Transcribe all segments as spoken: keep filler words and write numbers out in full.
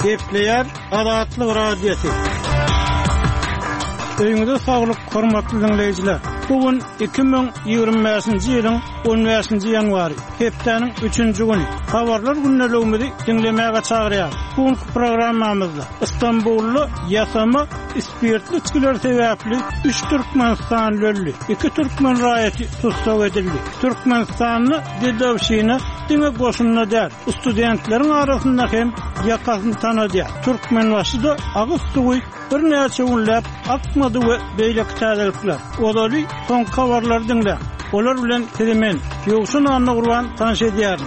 Gepleyer Adatlyk radiosu. Öýüňizde saglyk, hormatly dinleýijiler. Bugün iki bin ýygrimiňji ýylyň on beşinji ýanwary, hepdeniň üçünji güni. Habarlar günnelegimizi dinlemäge çagyrýar. Bugünkü programmamyzda İstanbullu ýasama spirtli içkiler sebäpli üç Türkmenistan lölli, iki Türkmen raýaty tutsak edildi. Türkmenistanyny dedawşyny diňe goşunyna däl. Studentleriň arasynda hem ýakasyny tanadýar. Türkmenbaşyda agyz suwy bir näçe günläp akmady we beýleki täzelikler. Olary son habarlar dinle. Olar bilen teremen ýogşun anna gurban tanış edýär.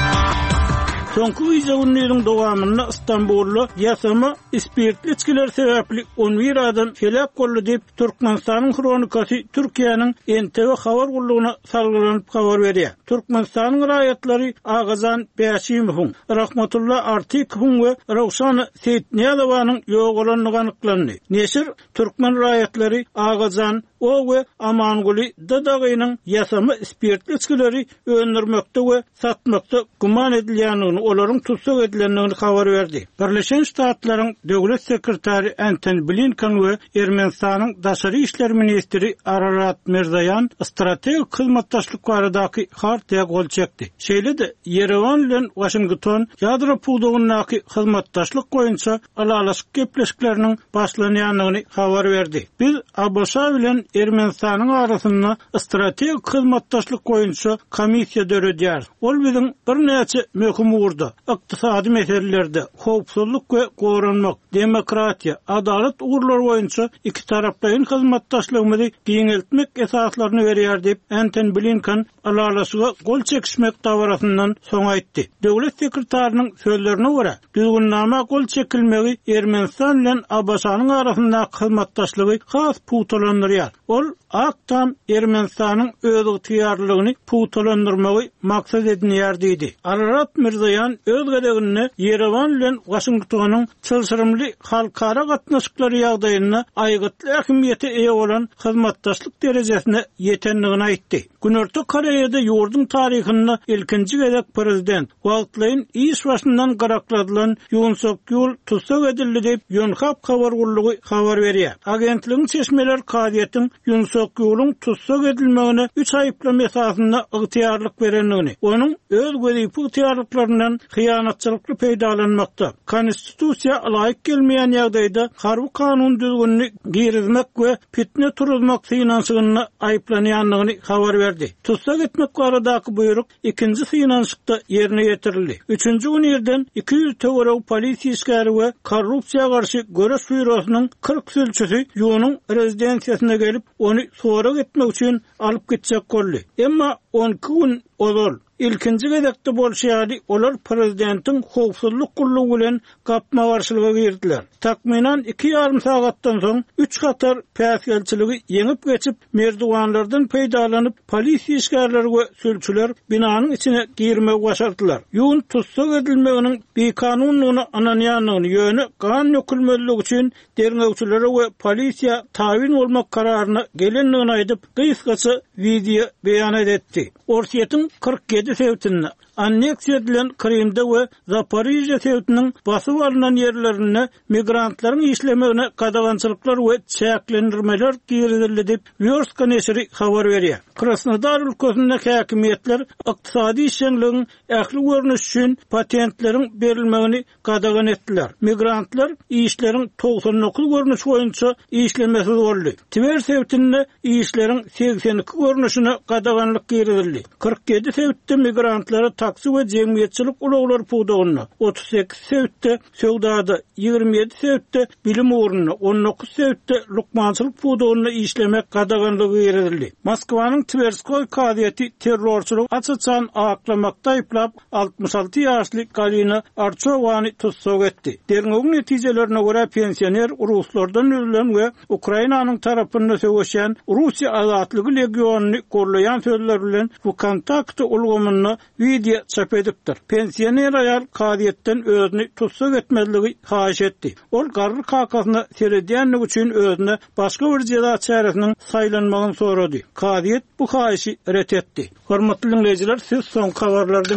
Soňky ýygynyň dowamyny İstanbullu ýasama spirtli içkiler sebäpli on bir adam felak boldy diýip Türkmenistanyň kronikasy Türkiýanyň N T V habar gullugyna salgylanyp habar berýär. Türkmenistanyň raýatlary Agazan Bäşimow, Rahmatullah Artikow we Rawşan Seyitniyadowanyň ýogalyny anyklandy. Neşir Türkmen raýatlary Agazan o we Amanguli dadagynyň ýasama spirtli içkileri öndürmekde we satmakda guman edilýändigini, olaryň tutsak edilendigini habar berdi. Birleşen Ştatlaryň döwlet sekretary Antony Blinken we Ermenistanyň daşary işler ministri Ararat Mirzoyan strategik hyzmatdaşlyk baradaky hartyga gol çekdi. Şeýle-de Yerevan bilen Washington ýadro puwdugynyňky hyzmatdaşlyk goýunça alalaşyk gepleşikleriniň başlanýandygyny habar berdi. Biz Abaşa bilen Ermenistanyň arasynda strategik hyzmatdaşlyk goýunça komissiýa döredýär. Ol biziň bir näçe möhüm urda, ykdysady meselelerde howpsuzlyk we goranmak, demokratiýa, adalet ugrulary boýunça iki tarapdaýyn hyzmatdaşlygymyzy giňeltmek esaslaryny berýär diýip Antony Blinken alalaşyga gol çekişmek dabarasyndan soň aýtdy. Döwlet sekretarynyň sözlerine görä, düzgünnama gol çekilmegi Ermenistan bilen Abaşanyň arasynda hyzmatdaşlygy has puwtalandyrýar. Ol aktam Ermenistanyň öz ýygytýarlygyny puwtalandyrmagy maksat edinýär diýdi. Ararat Mirzoyan öz gedegini Yerevan bilen Washingtonyň çylşyrymly halkara gatnaşyklary ýagdaýyna aýgytly ähmiýete eýe bolan hyzmatdaşlyk derejesine ýetendigini aýtdy. Günörtü Koreýada ýurdun taryhyny ilkinji gezek prezident wagtlaryň iş başyndan garakladylan Yoon Suk-yeol tutsak edildi diýip Yonhap habar gullugy habar berýär. Agentligiň çeşmeler kadiýetin Yoon Suk-yeolyň tutsak edilmegine üç aýyplama esasynda ygtyýarlyk berenligini, onuň öz gözüpi ygtyýarlyklaryndan hyýanatçylykly peýdalanmakda, konstitusiýa laýyk gelmeýän ýagdaýda harby kanun düzgünini girizmek we fitne turulmak synanşygyny aýplanýandygyny habar berdi. Tutsak etmek baradaky buyruk ikinji synanşykda ýerine ýetirildi. Üçünji gün ýerden iki ýüz töwerek polisiýa işgäri we korrupsiýa garşy göreş bürosynyň kırk sülçüsi ýonyň rezidensiýasyna gelip onu sorak etmek üçin alyp gitjek boldy. Emma on iki gün ozal İlkinji gezekde bolşýary olar prezidentiň howpsuzlyk gullugy bilen gapma garşylyga girdiler. Takminan iki ýarym sagatdan soň üç gatar päsgelçiligi ýeňip geçip merdiwanlardan peýdalanyp polisiýa işgärleri we sülçüler binanyň içine girmek başardylar. Ýun tutsak edilmeginiň bekanunlygyny ananýanlygyny ýöne gan ýökülmezligi üçin derňewçilere we polisiýa tawin bolmak kararyna gelenligini aýdyp gysgaça video beýan etdi. Orsiýetiň kırk yedi sevtini anneksiýa edilen Krymda we Zaporizhia sevtiniň basyp alynan ýerlerine migrantlaryň işlemegine gadagançylyklar we çäklendirmeler girizildi diýip Vyorska neşri habar berýär. Krasnodar ülkesinde häkimiýetler ykdysady işçiligiň ähli görnüş üçin patentleriň berilmegini gadagan etdiler. Migrantlar işleriň doksan dokuz görnüş boýunça işlemesi boldy. Twer sevtinde işleriň seksen iki görnüşine gadaganlyk girizildi. kırk yedi sevtde migrantlara taksi we jemgyýetçilik ulaglary puwdagyny, otuz sekiz sevtde söwdada, ýygrimi ýedi sevtde bilim ugruna, on dokuz sevtde lukmançylyk puwdagyny işlemek gadaganlygy girizildi. Moskwanyň Tverskoy kadiýeti terrorçylyk açyçan aklamakda aýplap altmış alty ýaşly Galina Archowany tutsak etdi. Derňegiň netijelerine görä pensioner ruslardan ölen we Ukrainanyň tarapynda söwüşen Russiýa azatlygy legionuny gorlaýan sözler bilen bu kontakt ulgamyny video çap edipdir. Pensioner ayal kadiýetden özüni tutsak etmezligi haýyş etdi. Ol garry kakasyna seredýänligi üçin özüne başga bir jeda çäresiniň saýlanmagyny sorady. Kadiýet bu haýyşy ret etdi. Hormatly dinleýijiler, siz soň habarlarda